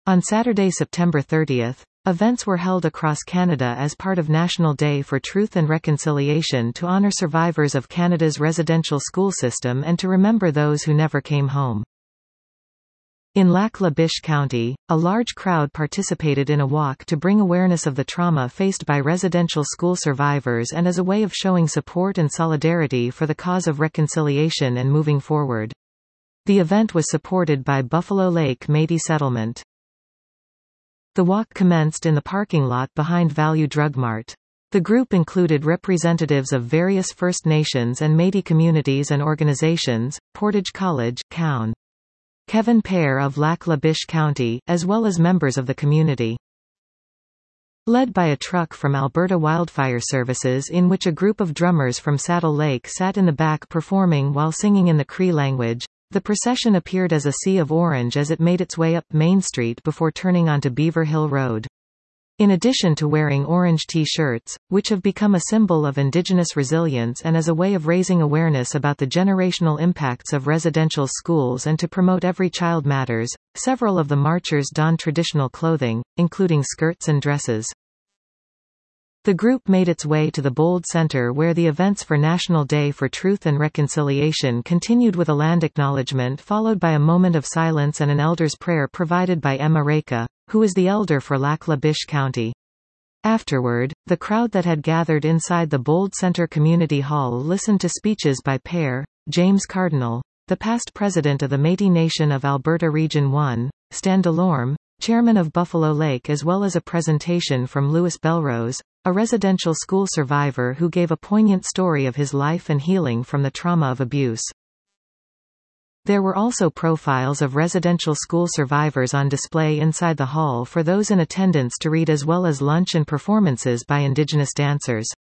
On Saturday, September 30, events were held across Canada as part of National Day for Truth and Reconciliation to honour survivors of Canada's residential school system and to remember those who never came home. In Lac La Biche County, a large crowd participated in a walk to bring awareness of the trauma faced by residential school survivors and as a way of showing support and solidarity for the cause of reconciliation and moving forward. The event was supported by Buffalo Lake Métis Settlement. The walk commenced in the parking lot behind Value Drug Mart. The group included representatives of various First Nations and Métis communities and organizations, Portage College, Cown. Kevin Pear of Lac La Biche County, as well as members of the community. Led by a truck from Alberta Wildfire Services in which a group of drummers from Saddle Lake sat in the back performing while singing in the Cree language, the procession appeared as a sea of orange as it made its way up Main Street before turning onto Beaver Hill Road. In addition to wearing orange T-shirts, which have become a symbol of Indigenous resilience and as a way of raising awareness about the generational impacts of residential schools and to promote Every Child Matters, several of the marchers donned traditional clothing, including skirts and dresses. The group made its way to the Bold Centre where the events for National Day for Truth and Reconciliation continued with a land acknowledgement followed by a moment of silence and an elder's prayer provided by Emma Reka, who is the elder for Lac La Biche County. Afterward, the crowd that had gathered inside the Bold Centre Community Hall listened to speeches by Pear, James Cardinal, the past president of the Métis Nation of Alberta Region 1, Stan Delorme, chairman of Buffalo Lake, as well as a presentation from Louis Belrose, a residential school survivor who gave a poignant story of his life and healing from the trauma of abuse. There were also profiles of residential school survivors on display inside the hall for those in attendance to read, as well as lunch and performances by Indigenous dancers.